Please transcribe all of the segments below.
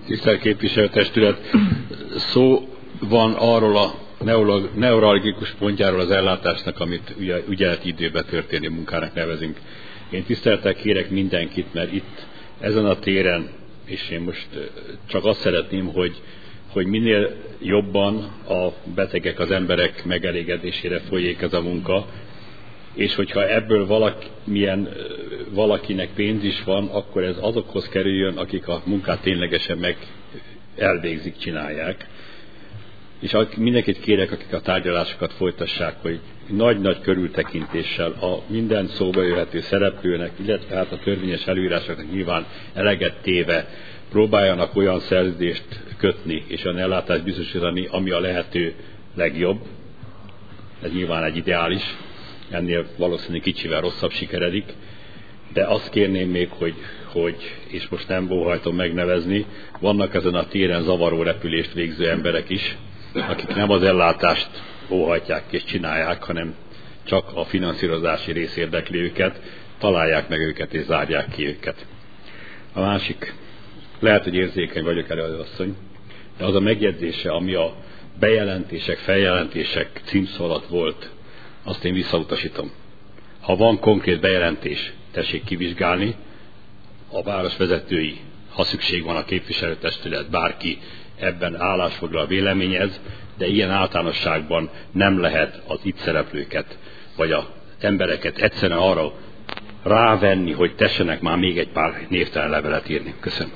Tisztelt képviselőtestület, szó van arról a neuralgikus pontjáról az ellátásnak, amit ügyeleti időben történő munkának nevezünk. Én tisztelettel kérek mindenkit, mert itt ezen a téren, és én most csak azt szeretném, hogy minél jobban a betegek, az emberek megelégedésére folyik ez a munka, és hogyha ebből valakinek pénz is van, akkor ez azokhoz kerüljön, akik a munkát ténylegesen elvégzik, csinálják. És mindenkit kérek, akik a tárgyalásokat folytassák, hogy nagy-nagy körültekintéssel a minden szóba jöhető szereplőnek, illetve hát a törvényes előírásoknak nyilván eleget téve próbáljanak olyan szerződést kötni és olyan ellátást biztosítani, ami a lehető legjobb. Ez nyilván egy ideális, ennél valószínűleg kicsivel rosszabb sikeredik, de azt kérném még, hogy és most nem óhajtom megnevezni, vannak ezen a téren zavaró repülést végző emberek is, akik nem az ellátást óhajtják és csinálják, hanem csak a finanszírozási rész érdekli őket, találják meg őket és zárják ki őket. A másik, lehet, hogy érzékeny vagyok, előadóasszony, de az a megjegyzése, ami a bejelentések, feljelentések címszó alatt volt, azt én visszautasítom. Ha van konkrét bejelentés, tessék kivizsgálni, a város vezetői, ha szükség van a képviselőtestület, bárki ebben állásfoglal, véleményez, de ilyen általánosságban nem lehet az itt szereplőket, vagy az embereket egyszerűen arra rávenni, hogy tessenek már még egy pár névtelen levelet írni. Köszönöm.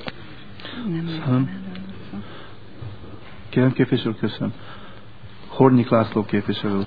Kérem képviselő, köszönöm. Hornyik László képviselő.